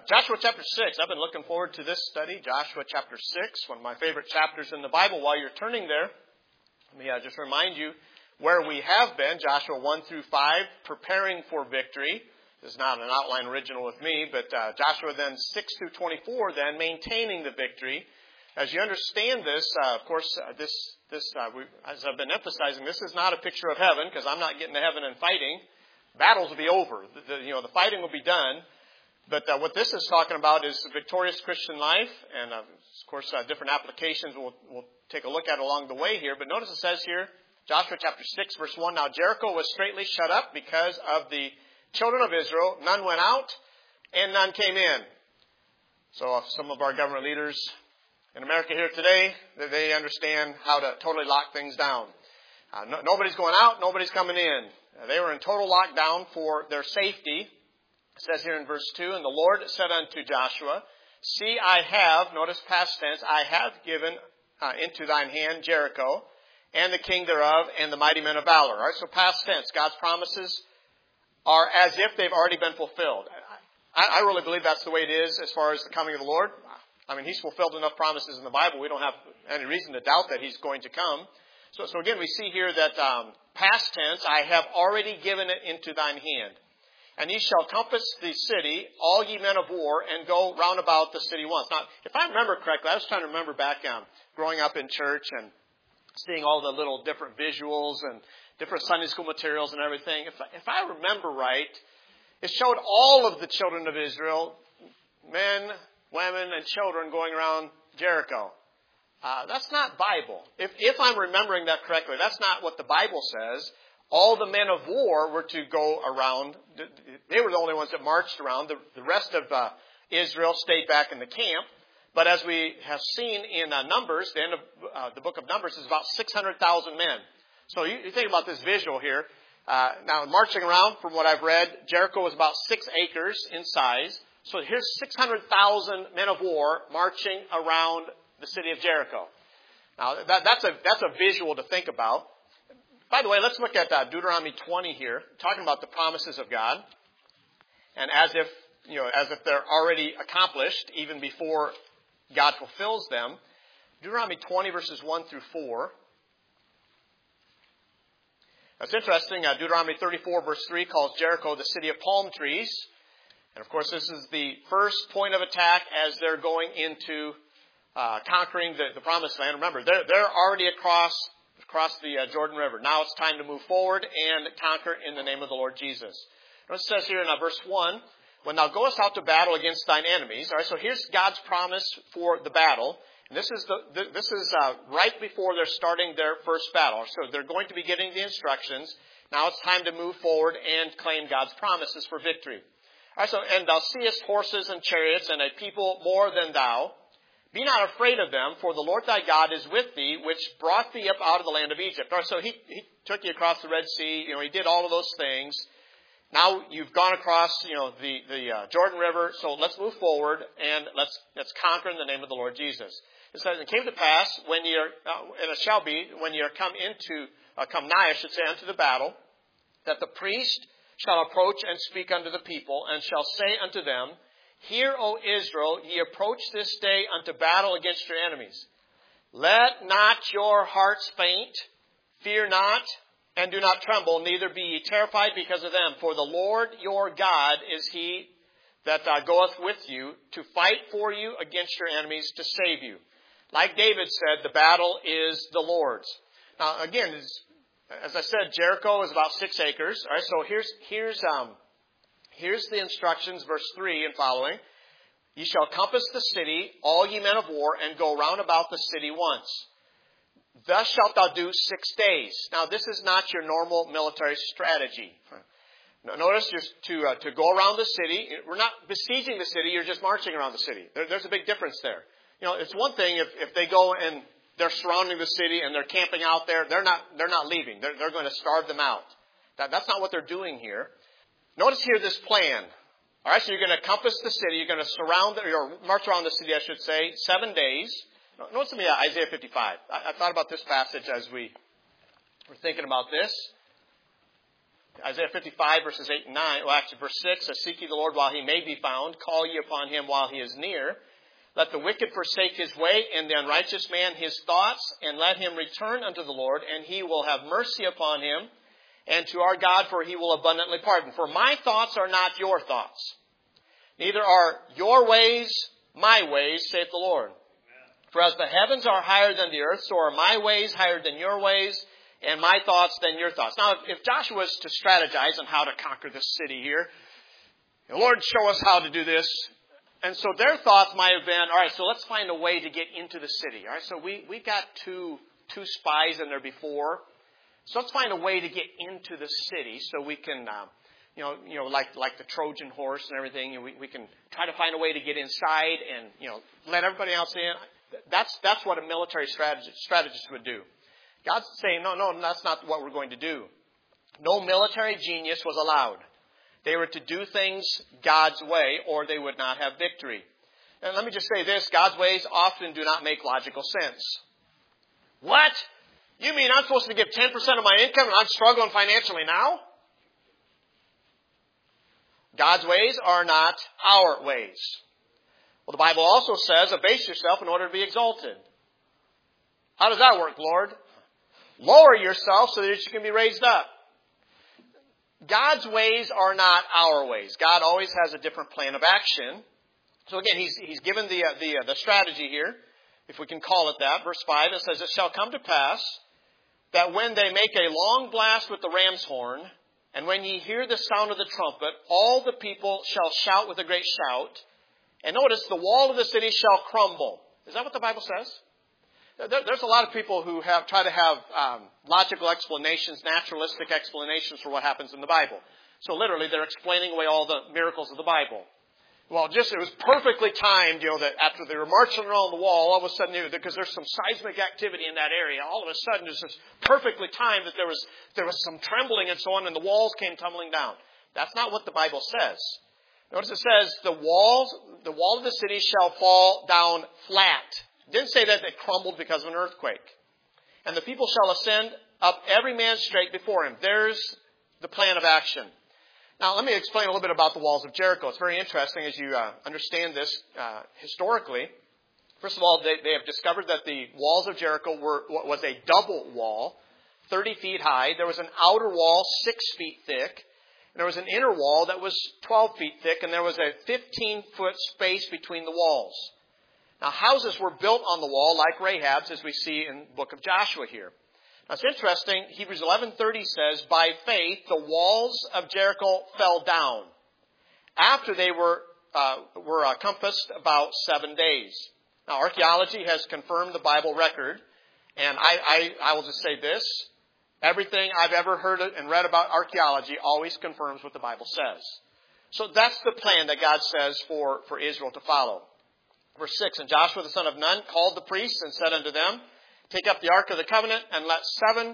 Joshua chapter 6. I've been looking forward to this study. Joshua chapter 6, one of my favorite chapters in the Bible. While you're turning there, let me just remind you where we have been. Joshua 1 through 5, preparing for victory. This is not an outline original with me, but Joshua then 6 through 24, then maintaining the victory. As you understand this, of course, as I've been emphasizing, this is not a picture of heaven, because I'm not getting to heaven and fighting. Battles will be over. The fighting will be done. But what this is talking about is the victorious Christian life. And, of course, different applications we'll take a look at along the way here. But notice it says here, Joshua chapter 6, verse 1, Now Jericho was straitly shut up because of the children of Israel. None went out, and none came in. So some of our government leaders in America here today, they understand how to totally lock things down. Nobody's going out, nobody's coming in. They were in total lockdown for their safety. It says here in verse 2, And the Lord said unto Joshua, See, I have, notice past tense, I have given into thine hand Jericho, and the king thereof, and the mighty men of valor. All right, so past tense, God's promises are as if they've already been fulfilled. I really believe that's the way it is as far as the coming of the Lord. I mean, He's fulfilled enough promises in the Bible. We don't have any reason to doubt that He's going to come. So again, we see here that past tense, I have already given it into thine hand. And ye shall compass the city, all ye men of war, and go round about the city once. Now, if I remember correctly, I was trying to remember back growing up in church and seeing all the little different visuals and different Sunday school materials and everything. If I remember right, it showed all of the children of Israel, men, women, and children going around Jericho. That's not Bible. If I'm remembering that correctly, that's not what the Bible says. All the men of war were to go around. They were the only ones that marched around. The rest of Israel stayed back in the camp. But as we have seen in Numbers, the end of the book of Numbers is about 600,000 men. So you think about this visual here. Now, marching around, from what I've read, Jericho was about 6 acres in size. So here's 600,000 men of war marching around the city of Jericho. Now, that's a visual to think about. By the way, let's look at Deuteronomy 20 here, talking about the promises of God, and as if they're already accomplished even before God fulfills them. Deuteronomy 20 verses 1 through 4. That's interesting. Deuteronomy 34 verse 3 calls Jericho the city of palm trees. And of course, this is the first point of attack as they're going into conquering the promised land. Remember, they're already across the Jordan River. Now it's time to move forward and conquer in the name of the Lord Jesus. It says here in verse 1, When thou goest out to battle against thine enemies. All right, so here's God's promise for the battle. And this is right before they're starting their first battle. So they're going to be getting the instructions. Now it's time to move forward and claim God's promises for victory. All right, so, And thou seest horses and chariots and a people more than thou. Be not afraid of them, for the Lord thy God is with thee, which brought thee up out of the land of Egypt. All right, so he took you across the Red Sea. He did all of those things. Now you've gone across, the Jordan River. So let's move forward and let's conquer in the name of the Lord Jesus. It says, "It came to pass and it shall be when ye are come nigh, I should say, unto the battle, that the priest shall approach and speak unto the people, and shall say unto them, Hear, O Israel, ye approach this day unto battle against your enemies. Let not your hearts faint, fear not, and do not tremble, neither be ye terrified because of them. For the Lord your God is He that goeth with you to fight for you against your enemies to save you." Like David said, the battle is the Lord's. Now, again, as I said, Jericho is about 6 acres. All right, so here's the instructions, verse 3 and following. "Ye shall compass the city, all ye men of war, and go round about the city once. Thus shalt thou do 6 days." Now, this is not your normal military strategy. Now, notice just to go around the city. We're not besieging the city. You're just marching around the city. There's a big difference there. It's one thing if they go and they're surrounding the city and they're camping out there. They're not leaving. They're going to starve them out. That's not what they're doing here. Notice here this plan. All right, so you're going to compass the city. You're going to march around the city, I should say, 7 days. Notice with me Isaiah 55. I thought about this passage as we were thinking about this. Isaiah 55, verses 8 and 9. Well, actually, verse 6 says, Seek ye the Lord while he may be found. Call ye upon him while he is near. Let the wicked forsake his way, and the unrighteous man his thoughts, and let him return unto the Lord, and he will have mercy upon him, and to our God, for he will abundantly pardon. For my thoughts are not your thoughts, neither are your ways my ways, saith the Lord. For as the heavens are higher than the earth, so are my ways higher than your ways, and my thoughts than your thoughts. Now, if Joshua was to strategize on how to conquer this city here, Lord, show us how to do this. And so their thoughts might have been, all right, so let's find a way to get into the city. All right, so we got two spies in there before. So let's find a way to get into the city so we can, like the Trojan horse and everything, we can try to find a way to get inside and, let everybody else in. That's what a military strategist would do. God's saying, no, that's not what we're going to do. No military genius was allowed. They were to do things God's way, or they would not have victory. And let me just say this, God's ways often do not make logical sense. What? You mean I'm supposed to give 10% of my income and I'm struggling financially now? God's ways are not our ways. Well, the Bible also says, abase yourself in order to be exalted. How does that work, Lord? Lower yourself so that you can be raised up. God's ways are not our ways. God always has a different plan of action. So again, he's given the strategy here, if we can call it that. Verse 5, it says, It shall come to pass that when they make a long blast with the ram's horn, and when ye hear the sound of the trumpet, all the people shall shout with a great shout. And notice, the wall of the city shall crumble. Is that what the Bible says? There's a lot of people who try to have logical explanations, naturalistic explanations for what happens in the Bible. So literally, they're explaining away all the miracles of the Bible. Well, it was perfectly timed, that after they were marching around the wall, all of a sudden, because there's some seismic activity in that area, all of a sudden, it's just perfectly timed that there was some trembling and so on, and the walls came tumbling down. That's not what the Bible says. Notice it says, the wall of the city shall fall down flat. It didn't say that it crumbled because of an earthquake. And the people shall ascend up every man straight before him. There's the plan of action. Now, let me explain a little bit about the walls of Jericho. It's very interesting as you understand this historically. First of all, they have discovered that the walls of Jericho was a double wall, 30 feet high. There was an outer wall 6 feet thick. And there was an inner wall that was 12 feet thick. And there was a 15-foot space between the walls. Now, houses were built on the wall like Rahab's, as we see in the book of Joshua here. Now, it's interesting. Hebrews 11:30 says, By faith, the walls of Jericho fell down after they were compassed about 7 days. Now, archaeology has confirmed the Bible record. And I will just say this. Everything I've ever heard and read about archaeology always confirms what the Bible says. So that's the plan that God says for Israel to follow. Verse 6, And Joshua the son of Nun called the priests and said unto them, Take up the ark of the covenant, and let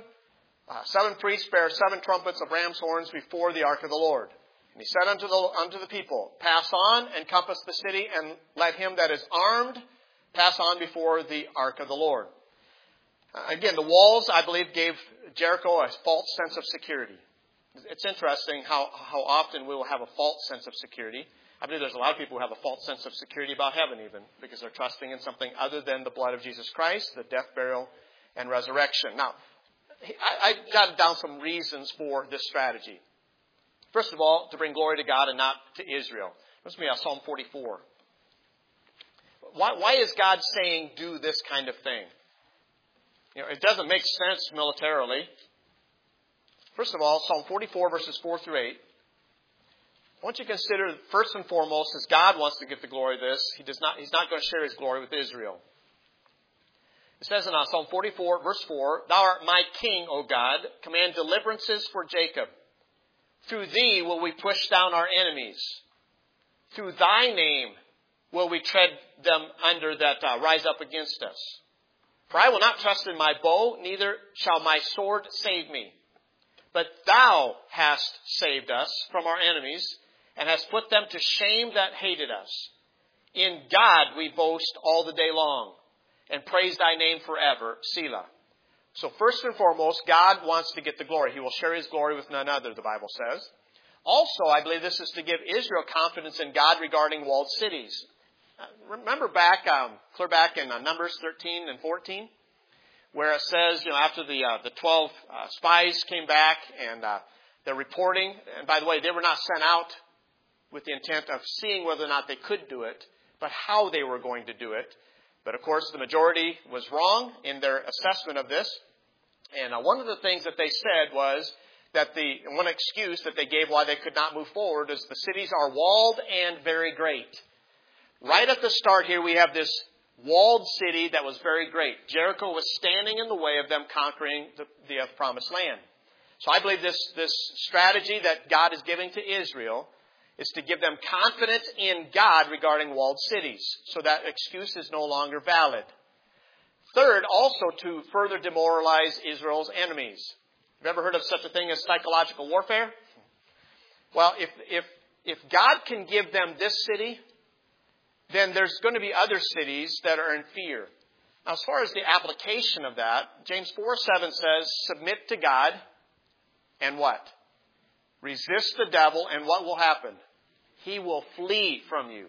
seven priests bear 7 trumpets of ram's horns before the ark of the Lord. And he said unto the people, Pass on and compass the city, and let him that is armed pass on before the ark of the Lord. Again, the walls, I believe, gave Jericho a false sense of security. It's interesting how often we will have a false sense of security. I believe there's a lot of people who have a false sense of security about heaven even, because they're trusting in something other than the blood of Jesus Christ, the death, burial, and resurrection. Now, I jotted down some reasons for this strategy. First of all, to bring glory to God and not to Israel. Listen to me, Psalm 44. Why is God saying do this kind of thing? It doesn't make sense militarily. First of all, Psalm 44, verses 4 through 8. I want you to consider, first and foremost, as God wants to get the glory of this, He's not going to share His glory with Israel. It says in Psalm 44, verse 4, Thou art my king, O God, command deliverances for Jacob. Through Thee will we push down our enemies. Through Thy name will we tread them under that rise up against us. For I will not trust in my bow, neither shall my sword save me. But Thou hast saved us from our enemies, and hast put them to shame that hated us. In God we boast all the day long, and praise Thy name forever. Selah. So first and foremost, God wants to get the glory. He will share His glory with none other, the Bible says. Also, I believe this is to give Israel confidence in God regarding walled cities. Remember clear back in Numbers 13 and 14, where it says, after the 12 spies came back and they're reporting, and by the way, they were not sent out with the intent of seeing whether or not they could do it, but how they were going to do it. But of course, the majority was wrong in their assessment of this. And one of the things that they said was that one excuse that they gave why they could not move forward is the cities are walled and very great. Right at the start here, we have this walled city that was very great. Jericho was standing in the way of them conquering the promised land. So I believe this strategy that God is giving to Israel is to give them confidence in God regarding walled cities, so that excuse is no longer valid. Third, also to further demoralize Israel's enemies. Have you ever heard of such a thing as psychological warfare? Well, if God can give them this city, then there's going to be other cities that are in fear. Now, as far as the application of that, James 4:7 says, submit to God and what? Resist the devil, and what will happen? He will flee from you.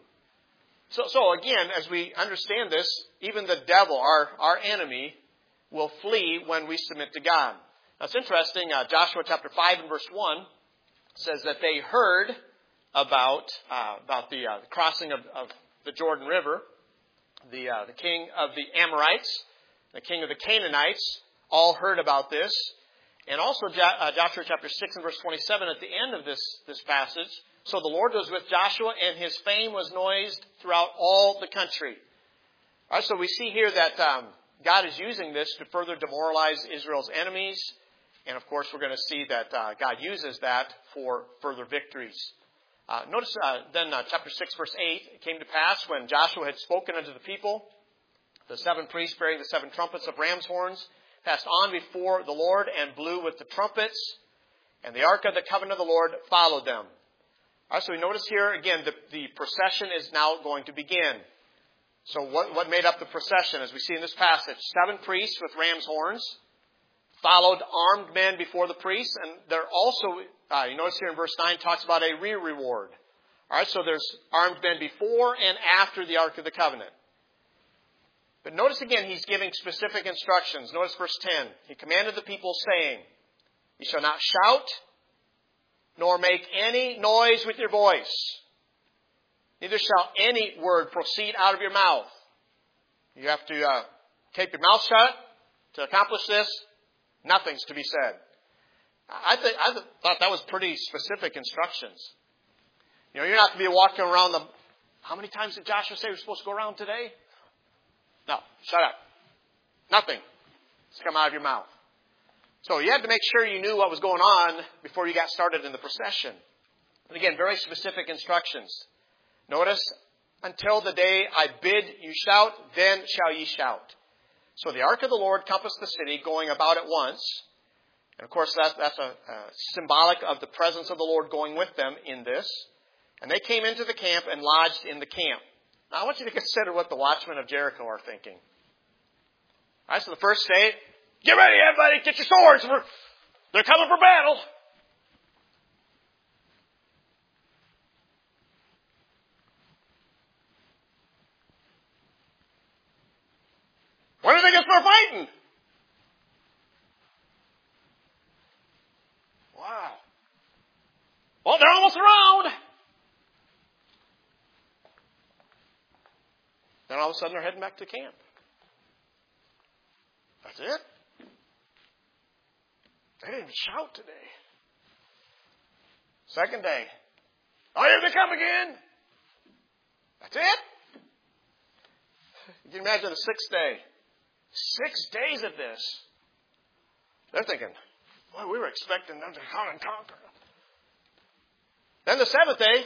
So again, as we understand this, even the devil, our enemy, will flee when we submit to God. Now it's interesting, Joshua chapter 5 and verse 1 says that they heard about the crossing of the Jordan River. The king of the Amorites, the king of the Canaanites, all heard about this. And also Joshua chapter 6 and verse 27 at the end of this passage. So the Lord was with Joshua, and his fame was noised throughout all the country. All right, so we see here that God is using this to further demoralize Israel's enemies. And of course, we're going to see that God uses that for further victories. Notice then chapter 6, verse 8, it came to pass when Joshua had spoken unto the people, the 7 priests bearing the 7 trumpets of ram's horns passed on before the Lord and blew with the trumpets, and the ark of the covenant of the Lord followed them. All right, so we notice here, again, the procession is now going to begin. So what made up the procession? As we see in this passage, 7 priests with ram's horns followed armed men before the priests, and they're also, you notice here in verse 9, talks about a reward. All right, so there's armed men before and after the Ark of the Covenant. But notice again, he's giving specific instructions. Notice verse 10. He commanded the people, saying, "You shall not shout, nor make any noise with your voice. Neither shall any word proceed out of your mouth." You have to keep your mouth shut to accomplish this. Nothing's to be said. I thought that was pretty specific instructions. You're not to be walking around how many times did Joshua say we're supposed to go around today? No, shut up. Nothing to come out of your mouth. So you had to make sure you knew what was going on before you got started in the procession. And again, very specific instructions. Notice, until the day I bid you shout, then shall ye shout. So the ark of the Lord compassed the city, going about at once. And of course, that's a symbolic of the presence of the Lord going with them in this. And they came into the camp and lodged in the camp. Now I want you to consider what the watchmen of Jericho are thinking. All right, so the first day, get ready, everybody, get your swords. They're coming for battle. When are they going to start fighting? Wow. Well, they're almost around. Then all of a sudden they're heading back to camp. That's it. They didn't even shout today. Second day. Oh, here they come again. That's it. You can imagine the 6th day. 6 days of this. They're thinking, boy, we were expecting them to come and conquer. Then the 7th day,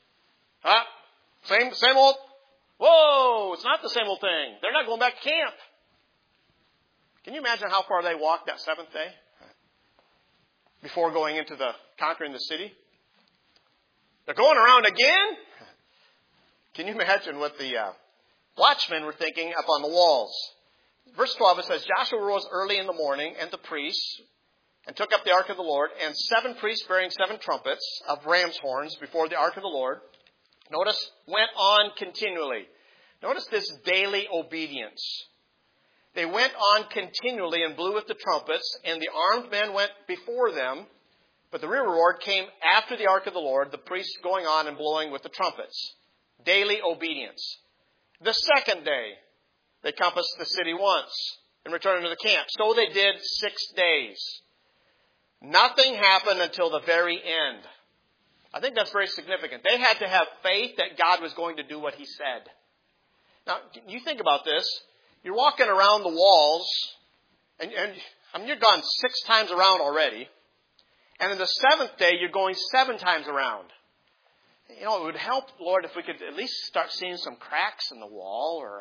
same old. Whoa, it's not the same old thing. They're not going back to camp. Can you imagine how far they walked that 7th day before going into conquering the city? They're going around again. Can you imagine what the watchmen were thinking up on the walls? Verse 12, it says, Joshua rose early in the morning, and the priests, and took up the ark of the Lord, and 7 priests bearing 7 trumpets of ram's horns before the ark of the Lord. Notice, went on continually. Notice this daily obedience. They went on continually and blew with the trumpets, and the armed men went before them. But the rear reward came after the ark of the Lord, the priests going on and blowing with the trumpets. Daily obedience. The second day, they compassed the city once and returned to the camp. So they did 6 days. Nothing happened until the very end. I think that's very significant. They had to have faith that God was going to do what He said. Now, you think about this. You're walking around the walls, and you've gone 6 times around already. And in the 7th day, you're going 7 times around. You know, it would help, Lord, if we could at least start seeing some cracks in the wall or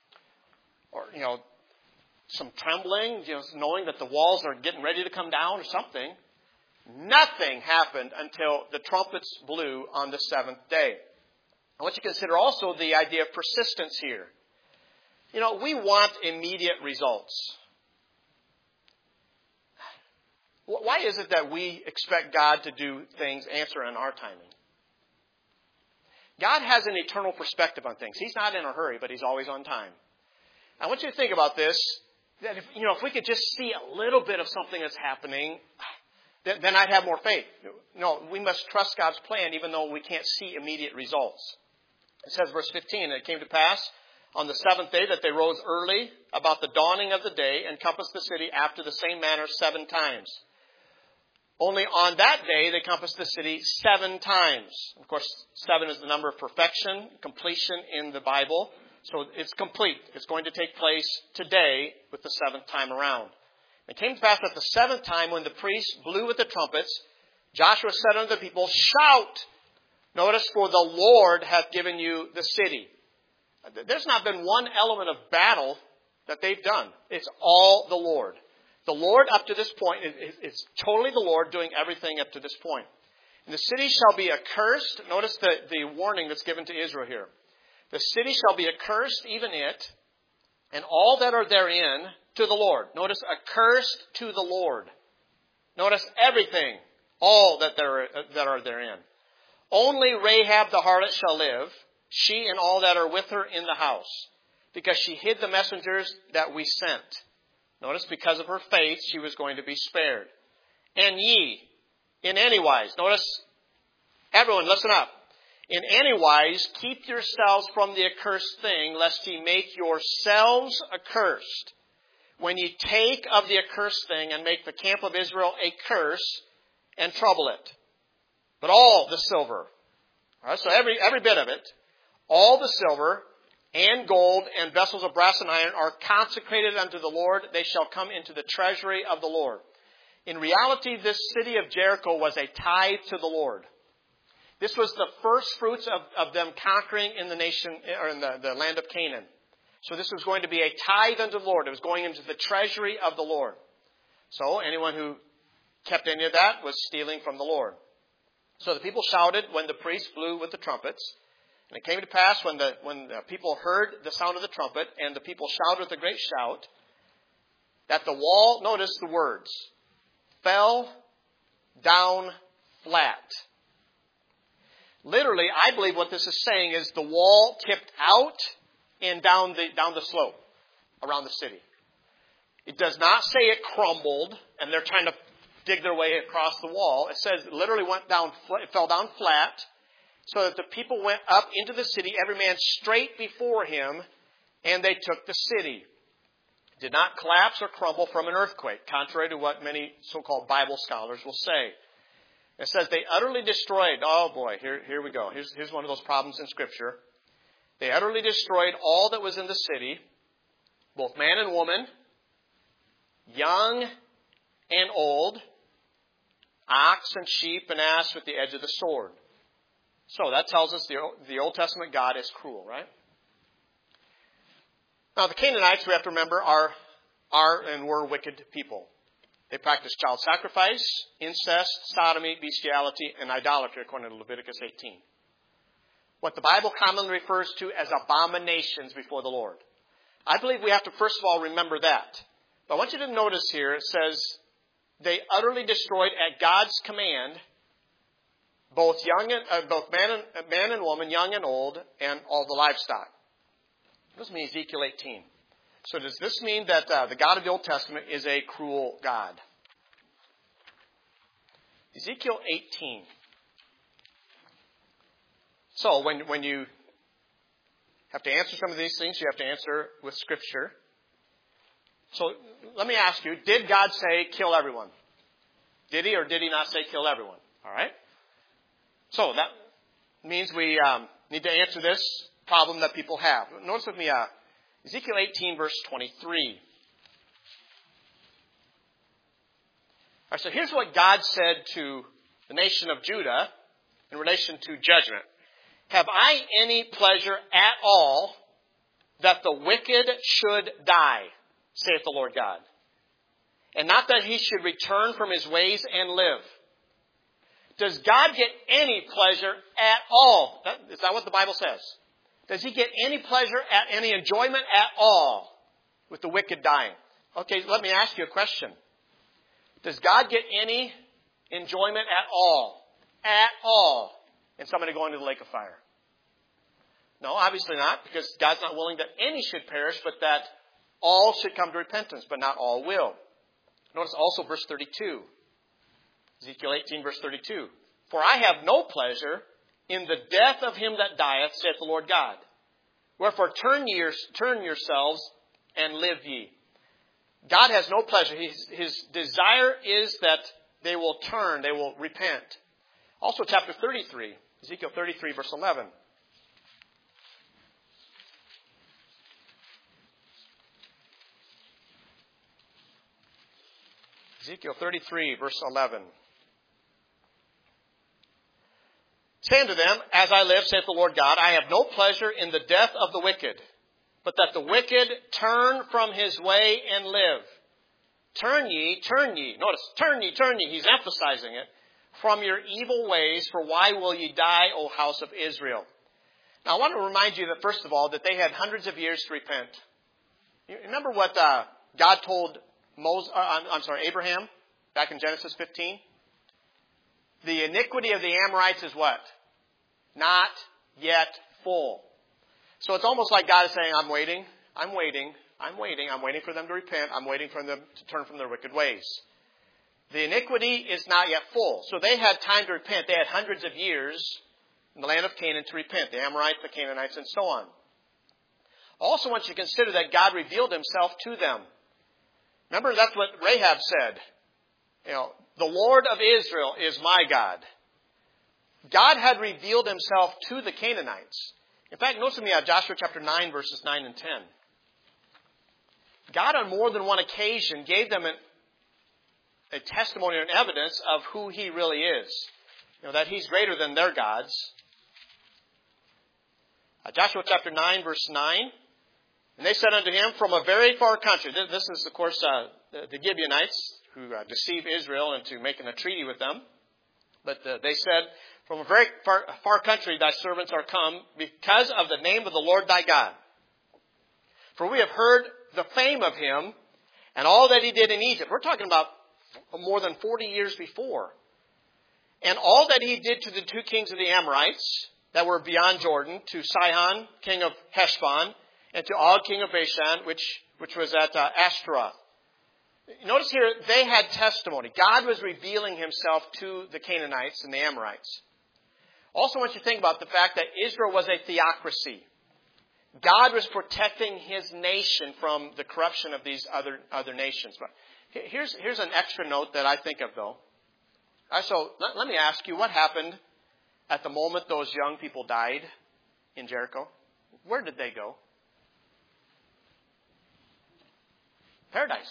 some trembling, knowing that the walls are getting ready to come down or something. Nothing happened until the trumpets blew on the 7th day. I want you to consider also the idea of persistence here. You know, we want immediate results. Why is it that we expect God to do things, answer in our timing? God has an eternal perspective on things. He's not in a hurry, but He's always on time. I want you to think about this, that if we could just see a little bit of something that's happening, then I'd have more faith. No, we must trust God's plan even though we can't see immediate results. It says, verse 15, and it came to pass on the 7th day that they rose early about the dawning of the day and compassed the city after the same manner 7 times. Only on that day they compassed the city 7 times. Of course, 7 is the number of perfection, completion in the Bible. So it's complete. It's going to take place today with the 7th time around. It came to pass at the 7th time when the priests blew with the trumpets, Joshua said unto the people, shout! Notice, for the Lord hath given you the city. There's not been one element of battle that they've done. It's all the Lord. The Lord up to this point, it's totally the Lord doing everything up to this point. And the city shall be accursed. Notice the warning that's given to Israel here. The city shall be accursed, even it, and all that are therein, to the Lord. Notice, accursed to the Lord. Notice everything, all that are therein. Only Rahab the harlot shall live, she and all that are with her in the house, because she hid the messengers that we sent. Notice, because of her faith, she was going to be spared. And ye, in any wise, notice, everyone, listen up. In any wise, keep yourselves from the accursed thing, lest ye make yourselves accursed. When ye take of the accursed thing, and make the camp of Israel a curse, and trouble it. But all the silver, all right, so every bit of it, all the silver, and gold, and vessels of brass and iron are consecrated unto the Lord. They shall come into the treasury of the Lord. In reality, this city of Jericho was a tithe to the Lord. This was the first fruits of them conquering in the nation, or in the land of Canaan. So this was going to be a tithe unto the Lord. It was going into the treasury of the Lord. So anyone who kept any of that was stealing from the Lord. So the people shouted when the priests blew with the trumpets. And it came to pass when the people heard the sound of the trumpet, and the people shouted with a great shout, that the wall, notice the words, fell down flat. Literally, I believe what this is saying is the wall tipped out and down the slope around the city. It does not say it crumbled and they're trying to dig their way across the wall. It says it literally it fell down flat, so that the people went up into the city, every man straight before him, and they took the city. It did not collapse or crumble from an earthquake, contrary to what many so-called Bible scholars will say. It says they utterly destroyed. Oh boy, here we go. Here's one of those problems in Scripture. They utterly destroyed all that was in the city, both man and woman, young and old, ox and sheep and ass with the edge of the sword. So that tells us the Old Testament God is cruel, right? Now the Canaanites, we have to remember, are and were wicked people. They practiced child sacrifice, incest, sodomy, bestiality, and idolatry, according to Leviticus 18. What the Bible commonly refers to as abominations before the Lord. I believe we have to first of all remember that. But I want you to notice here, it says, they utterly destroyed at God's command both man and woman, young and old, and all the livestock. This means Ezekiel 18. So does this mean that the God of the Old Testament is a cruel God? Ezekiel 18. So when you have to answer some of these things, you have to answer with Scripture. So let me ask you, did God say kill everyone? Did he or did he not say kill everyone? All right. So that means we need to answer this problem that people have. Notice with me Ezekiel 18, verse 23. All right, so here's what God said to the nation of Judah in relation to judgment. Have I any pleasure at all that the wicked should die, saith the Lord God, and not that he should return from his ways and live? Does God get any pleasure at all? Is that what the Bible says? Does he get any pleasure, any enjoyment at all with the wicked dying? Okay, let me ask you a question. Does God get any enjoyment at all? At all? In somebody going to the lake of fire? No, obviously not, because God's not willing that any should perish, but that all should come to repentance, but not all will. Notice also verse 32. Ezekiel 18, verse 32. For I have no pleasure in the death of him that dieth, saith the Lord God. Wherefore turn yourselves and live ye. God has no pleasure. His desire is that they will turn, they will repent. Also chapter 33, Ezekiel 33, verse 11. Ezekiel 33, verse 11. Say unto them, as I live, saith the Lord God, I have no pleasure in the death of the wicked, but that the wicked turn from his way and live. Turn ye. Notice, turn ye. He's emphasizing it. From your evil ways, for why will ye die, O house of Israel? Now, I want to remind you that, first of all, that they had hundreds of years to repent. You remember what God told Abraham back in Genesis 15? The iniquity of the Amorites is what? Not yet full. So it's almost like God is saying, I'm waiting for them to repent. I'm waiting for them to turn from their wicked ways. The iniquity is not yet full. So they had time to repent. They had hundreds of years in the land of Canaan to repent. The Amorites, the Canaanites, and so on. Also want you to consider that God revealed himself to them. Remember, that's what Rahab said. The Lord of Israel is my God. God had revealed himself to the Canaanites. In fact, notice with me Joshua chapter 9, verses 9 and 10. God on more than one occasion gave them a testimony or an evidence of who he really is. That he's greater than their gods. Joshua chapter 9, verse 9. And they said unto him, from a very far country. This is, of course, the Gibeonites who deceive Israel into making a treaty with them. But they said, from a very far country thy servants are come, because of the name of the Lord thy God. For we have heard the fame of him, and all that he did in Egypt. We're talking about more than 40 years before. And all that he did to the two kings of the Amorites that were beyond Jordan, to Sihon, king of Heshbon, and to Og, king of Bashan, which was at Ashtaroth. Notice here, they had testimony. God was revealing himself to the Canaanites and the Amorites. Also, I want you to think about the fact that Israel was a theocracy. God was protecting his nation from the corruption of these other nations. But here's an extra note that I think of, though. So let me ask you, what happened at the moment those young people died in Jericho? Where did they go? Paradise.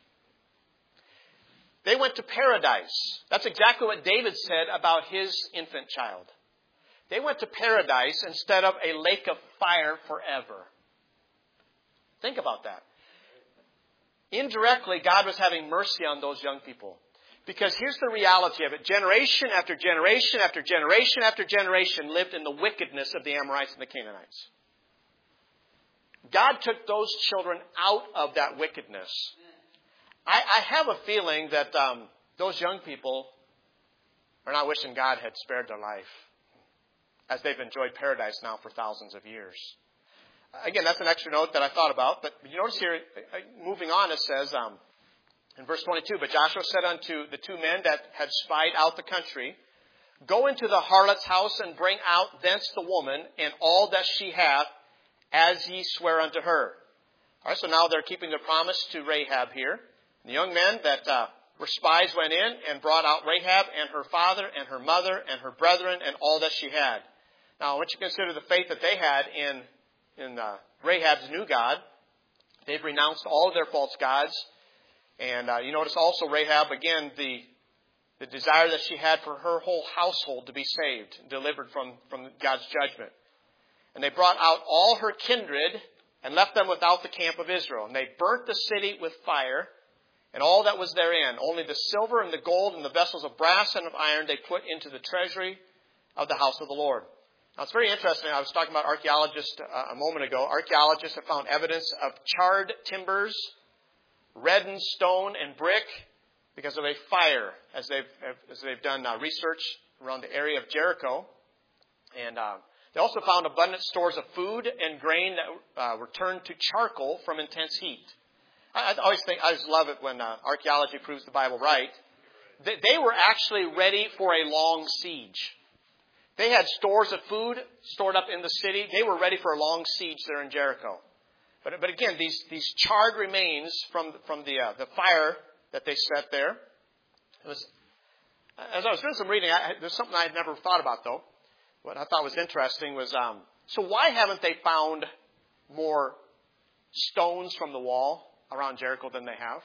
They went to paradise. That's exactly what David said about his infant child. They went to paradise instead of a lake of fire forever. Think about that. Indirectly, God was having mercy on those young people. Because here's the reality of it. Generation after generation after generation after generation lived in the wickedness of the Amorites and the Canaanites. God took those children out of that wickedness. I have a feeling that those young people are not wishing God had spared their life, as they've enjoyed paradise now for thousands of years. Again, that's an extra note that I thought about. But you notice here, moving on, it says in verse 22, "But Joshua said unto the 2 men that had spied out the country, Go into the harlot's house and bring out thence the woman and all that she hath, as ye swear unto her." All right, so now they're keeping their promise to Rahab here. The young men that were spies went in and brought out Rahab and her father and her mother and her brethren and all that she had. Now, once you consider the faith that they had in Rahab's new God, they've renounced all of their false gods. And you notice also Rahab, again, the desire that she had for her whole household to be saved, delivered from God's judgment. And they brought out all her kindred and left them without the camp of Israel. And they burnt the city with fire and all that was therein. Only the silver and the gold and the vessels of brass and of iron they put into the treasury of the house of the Lord. Now, it's very interesting. I was talking about archaeologists a moment ago. Archaeologists have found evidence of charred timbers, reddened stone and brick because of a fire, as they've done research around the area of Jericho. And they also found abundant stores of food and grain that were turned to charcoal from intense heat. I just love it when archaeology proves the Bible right. They were actually ready for a long siege. They had stores of food stored up in the city. They were ready for a long siege there in Jericho. But again, these charred remains from the fire that they set there. As I was doing some reading, there's something I had never thought about, though. What I thought was interesting was, so why haven't they found more stones from the wall around Jericho than they have?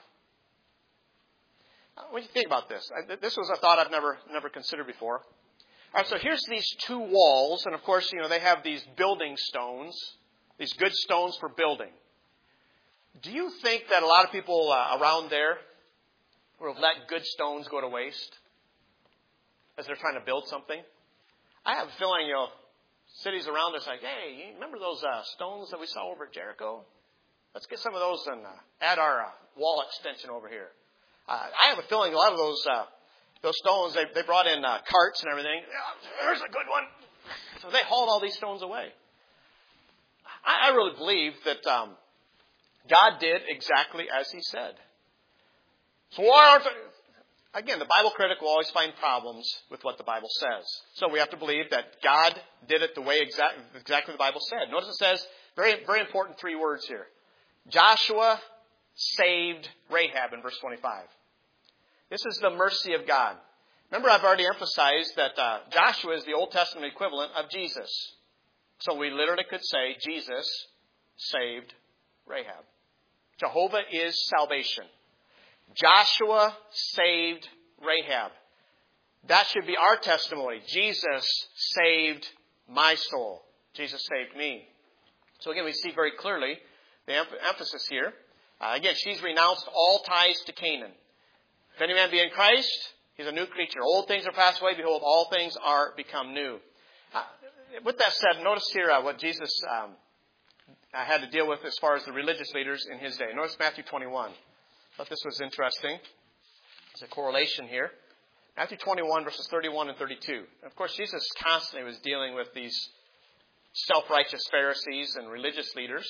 What do you think about this? This was a thought I've never considered before. All right, so here's these 2 walls, and of course, they have these building stones, these good stones for building. Do you think that a lot of people around there would have let good stones go to waste as they're trying to build something? I have a feeling, cities around us like, hey, you remember those stones that we saw over at Jericho? Let's get some of those and add our wall extension over here. I have a feeling a lot of those stones, they brought in carts and everything. There's a good one. So they hauled all these stones away. I really believe that God did exactly as He said. So why aren't they? Again, the Bible critic will always find problems with what the Bible says. So we have to believe that God did it the way exactly the Bible said. Notice it says, very, very important 3 words here. Joshua saved Rahab in verse 25. This is the mercy of God. Remember, I've already emphasized that Joshua is the Old Testament equivalent of Jesus. So we literally could say Jesus saved Rahab. Jehovah is salvation. Joshua saved Rahab. That should be our testimony. Jesus saved my soul. Jesus saved me. So again, we see very clearly the emphasis here. Again, she's renounced all ties to Canaan. If any man be in Christ, he's a new creature. Old things are passed away. Behold, all things are become new. With that said, notice here what Jesus had to deal with as far as the religious leaders in his day. Notice Matthew 21. I thought this was interesting. There's a correlation here. Matthew 21, verses 31 and 32. And of course, Jesus constantly was dealing with these self-righteous Pharisees and religious leaders.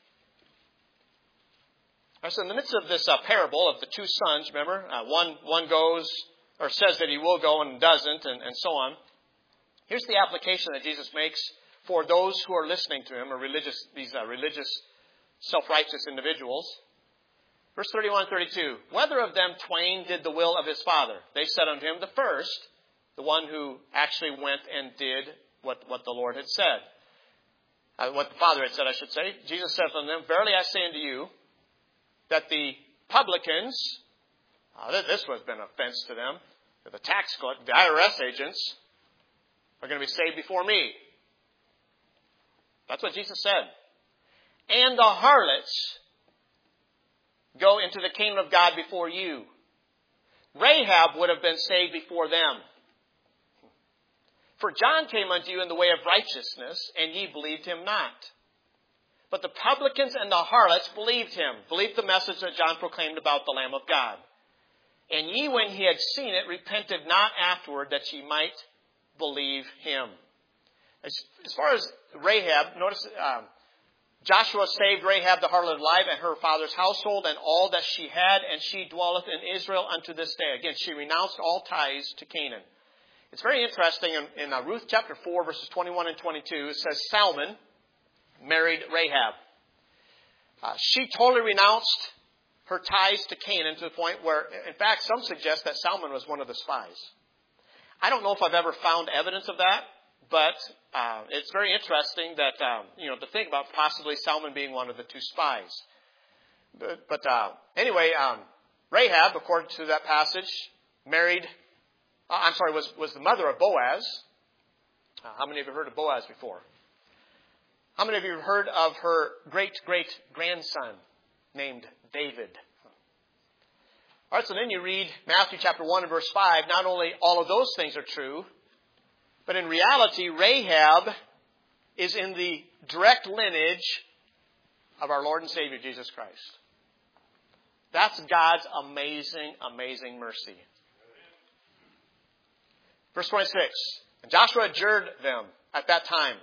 So in the midst of this parable of the 2 sons, remember, one goes or says that he will go and doesn't, and so on. Here's the application that Jesus makes for those who are listening to him, or these religious, self-righteous individuals. Verse 31 and 32. Whether of them twain did the will of his father? They said unto him, the first, the one who actually went and did what the Lord had said. What the Father had said, I should say. Jesus said unto them, verily I say unto you, that the publicans, this would have been an offense to them, that the tax collectors, the IRS agents, are going to be saved before me. That's what Jesus said. And the harlots go into the kingdom of God before you. Rahab would have been saved before them. For John came unto you in the way of righteousness, and ye believed him not. But the publicans and the harlots believed him, believed the message that John proclaimed about the Lamb of God. And ye, when he had seen it, repented not afterward, that ye might believe him. As far as Rahab, notice Joshua saved Rahab the harlot alive and her father's household and all that she had, and she dwelleth in Israel unto this day. Again, she renounced all ties to Canaan. It's very interesting in Ruth chapter 4, verses 21 and 22, it says Salmon married Rahab. She totally renounced her ties to Canaan to the point where, in fact, some suggest that Salmon was one of the spies. I don't know if I've ever found evidence of that, but it's very interesting that, to think about possibly Salmon being one of the two spies. But anyway, Rahab, according to that passage, was the mother of Boaz. How many of you have heard of Boaz before? How many of you have heard of her great-great-grandson named David? All right, so then you read Matthew chapter 1 and verse 5. Not only all of those things are true, but in reality, Rahab is in the direct lineage of our Lord and Savior, Jesus Christ. That's God's amazing, amazing mercy. Verse 26. And Joshua adjured them at that time,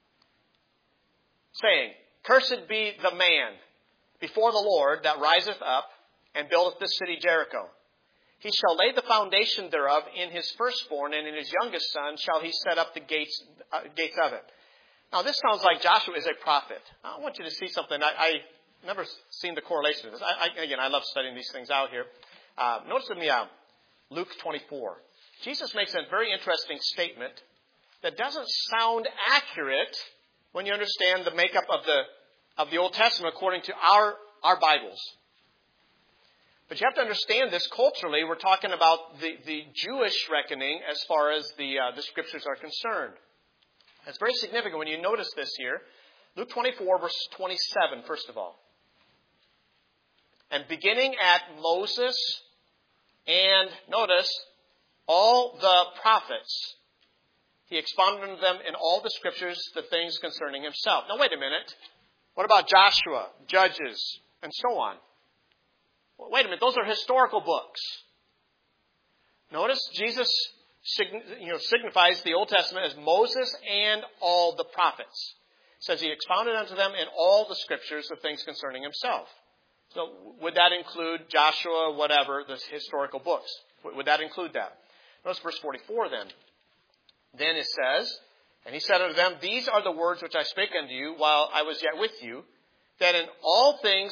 saying, Cursed be the man before the Lord that riseth up and buildeth this city Jericho. He shall lay the foundation thereof in his firstborn, and in his youngest son shall he set up the gates of it. Now, this sounds like Joshua is a prophet. I want you to see something. I never seen the correlation of this. I love studying these things out here. Notice with me Luke 24. Jesus makes a very interesting statement that doesn't sound accurate when you understand the makeup of the Old Testament according to our Bibles. But you have to understand this culturally. We're talking about the Jewish reckoning as far as the Scriptures are concerned. It's very significant when you notice this here. Luke 24, verse 27, first of all. And beginning at Moses and, notice, all the prophets, he expounded unto them in all the Scriptures the things concerning himself. Now, wait a minute. What about Joshua, Judges, and so on? Well, wait a minute. Those are historical books. Notice Jesus signifies the Old Testament as Moses and all the prophets. It says he expounded unto them in all the Scriptures the things concerning himself. So would that include Joshua, whatever, the historical books? Would that include that? Notice verse 44 then. Then it says, And he said unto them, These are the words which I spake unto you while I was yet with you, that in all things,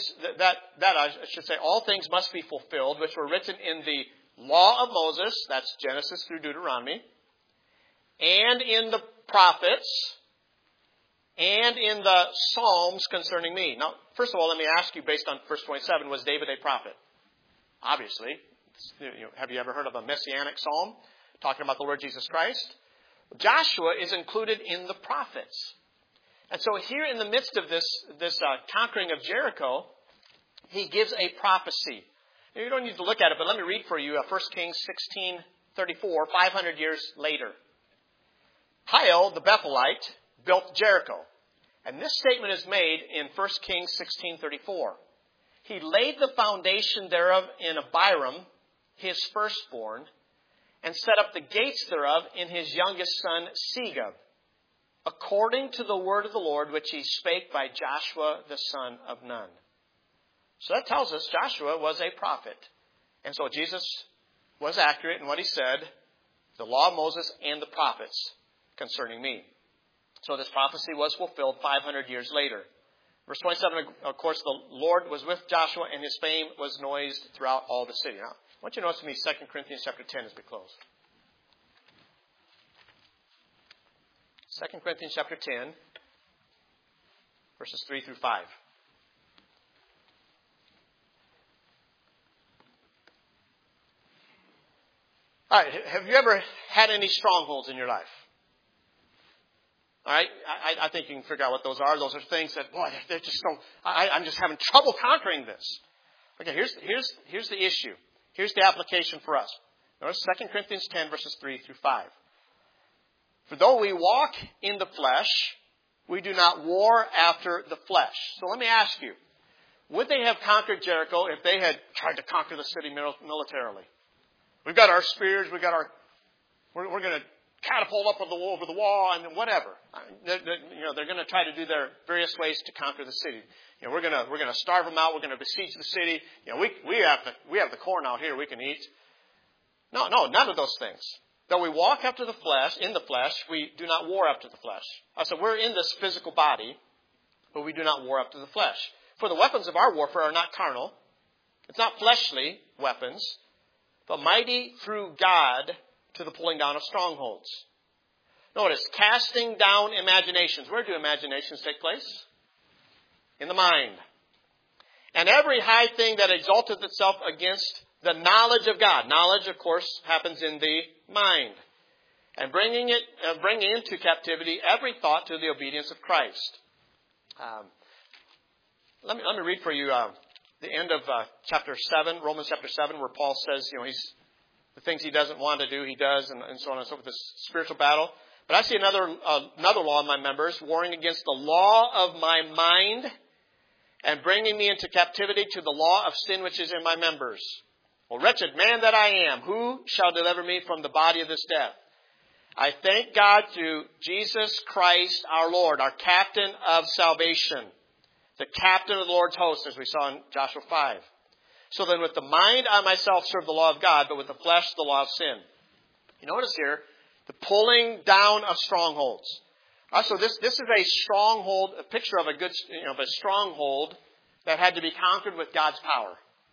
all things must be fulfilled, which were written in the law of Moses, that's Genesis through Deuteronomy, and in the prophets, and in the Psalms concerning me. Now, first of all, let me ask you, based on verse 27, was David a prophet? Obviously. Have you ever heard of a messianic psalm talking about the Lord Jesus Christ? Joshua is included in the prophets. And so here in the midst of this conquering of Jericho, he gives a prophecy. Now, you don't need to look at it, but let me read for you 1 Kings 16:34, 500 years later. Hiel, the Bethelite, built Jericho. And this statement is made in 1 Kings 16:34. He laid the foundation thereof in Abiram, his firstborn, and set up the gates thereof in his youngest son Segub, according to the word of the Lord which he spake by Joshua the son of Nun. So that tells us Joshua was a prophet. And so Jesus was accurate in what he said, the law of Moses and the prophets concerning me. So this prophecy was fulfilled 500 years later. Verse 27, of course, the Lord was with Joshua and his fame was noised throughout all the city. Now, I want you to notice with me 2 Corinthians chapter 10 as we close. 2 Corinthians chapter 10, verses 3 through 5. All right, have you ever had any strongholds in your life? All right, I think you can figure out what those are. Those are things that, boy, they just don't. I'm just having trouble conquering this. Okay, here's the issue. Here's the application for us. Notice 2 Corinthians 10, verses 3 through 5. For though we walk in the flesh, we do not war after the flesh. So let me ask you, would they have conquered Jericho if they had tried to conquer the city militarily? We've got our spears, we're going to catapult up over the wall and whatever. They're going to try to do their various ways to conquer the city. We're going to starve them out. We're going to besiege the city. We have the corn out here we can eat. No, none of those things. Though we walk after the flesh, in the flesh, we do not war after the flesh. So we're in this physical body, but we do not war after the flesh. For the weapons of our warfare are not carnal. It's not fleshly weapons, but mighty through God to the pulling down of strongholds. Notice, casting down imaginations. Where do imaginations take place? In the mind. And every high thing that exalteth itself against the knowledge of God. Knowledge, of course, happens in the mind. And bringing into captivity every thought to the obedience of Christ. Let me read for you the end of chapter 7, Romans chapter 7, where Paul says, the things he doesn't want to do, he does, and so on and so forth, this spiritual battle. But I see another law in my members, warring against the law of my mind and bringing me into captivity to the law of sin which is in my members. O wretched man that I am, who shall deliver me from the body of this death? I thank God through Jesus Christ our Lord, our captain of salvation, the captain of the Lord's host, as we saw in Joshua 5. So then with the mind I myself serve the law of God, but with the flesh the law of sin. You notice here, the pulling down of strongholds. So this is a stronghold, a picture of of a stronghold that had to be conquered with God's power.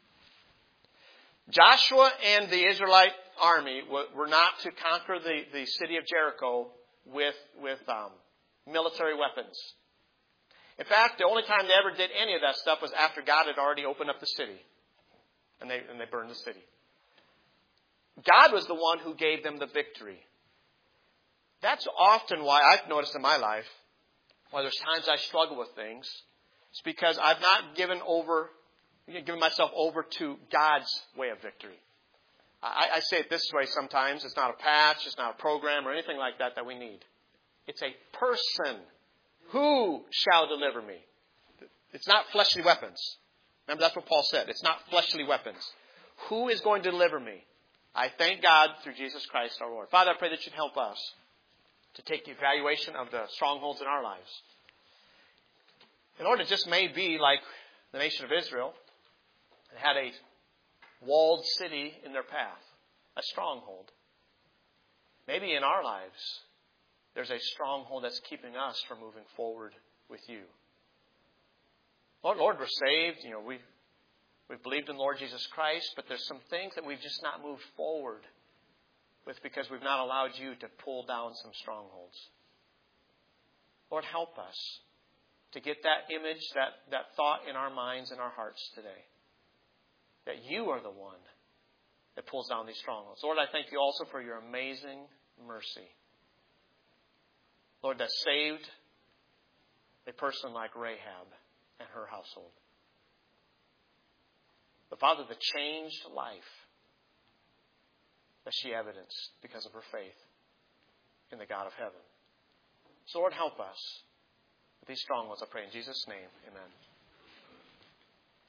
Joshua and the Israelite army were not to conquer the city of Jericho with military weapons. In fact, the only time they ever did any of that stuff was after God had already opened up the city. And they burned the city. God was the one who gave them the victory. That's often why I've noticed in my life, why there's times I struggle with things. It's because I've not given myself over to God's way of victory. I say it this way sometimes. It's not a patch, it's not a program or anything like that we need. It's a person. Who shall deliver me? It's not fleshly weapons. Remember, that's what Paul said. It's not fleshly weapons. Who is going to deliver me? I thank God through Jesus Christ our Lord. Father, I pray that you'd help us to take the evaluation of the strongholds in our lives. And Lord, it just may be like the nation of Israel that had a walled city in their path, a stronghold. Maybe in our lives, there's a stronghold that's keeping us from moving forward with you. Lord, we're saved. We've believed in Lord Jesus Christ, but there's some things that we've just not moved forward with because we've not allowed you to pull down some strongholds. Lord, help us to get that image, that thought in our minds and our hearts today. That you are the one that pulls down these strongholds. Lord, I thank you also for your amazing mercy. Lord, that saved a person like Rahab and her household. But Father, the changed life that she evidenced because of her faith in the God of heaven. So Lord, help us with these strongholds, I pray in Jesus' name. Amen.